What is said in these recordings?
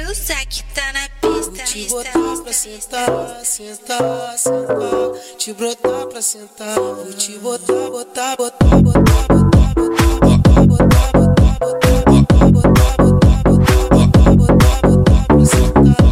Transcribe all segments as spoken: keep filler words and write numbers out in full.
o Zack tá na pista. Te botar pra sentar, sentar, sentar. Te brotar pra sentar. Vou te botar, botar, botar, botar, botar, botar, botar, botar, botar, botar, botar, botar, botar, botar pra sentar.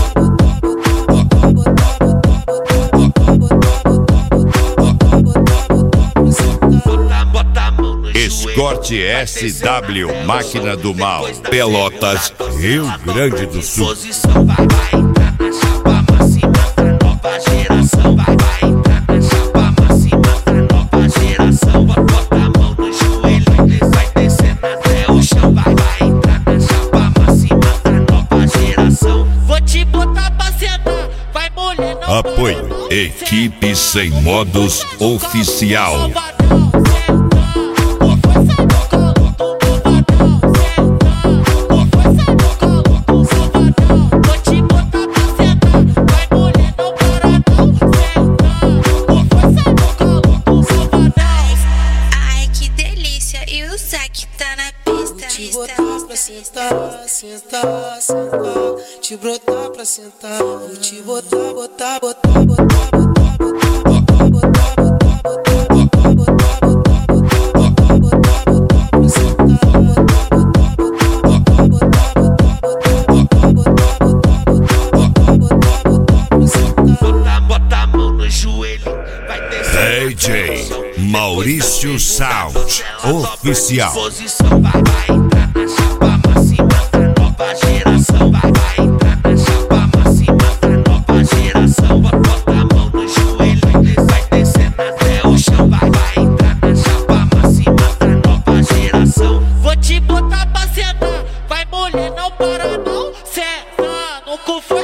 Escorte S W, Máquina do Mal, Pelotas, Rio Grande do Sul. Posição vai, vai entrar na chapa máxima da nova geração. Vai, vai entrar na chapa máxima da nova geração. Bota a mão no joelho, vai descendo até o chão. Vai, vai entrar na chapa máxima da nova geração. Vou te botar pra sentar, vai mulher não. Apoio, equipe sem modos oficial. Te botar pra sentar, sentar, sentar. Te brotar pra sentar. Vou te botar, botar, botar, botar, botar, botar, botar, botar, botar, botar, botar, botar, botar, botar, botar pra sentar. Botar, botar, botar, botar, botar, botar, botar, botar, botar, botar pra sentar. Bota, bota a mão no joelho, vai descer. D J Maurício Sound Oficial. Posição vai, vai entrar na chapa máxima da nova geração. Vai, vai entrar na chapa máxima da nova geração. Bota a mão no joelho, vai descendo até o chão. Vai, vai entrar na chapa máxima da nova geração. Vou te botar pra sentar, vai mulher não para não. Senta no cu.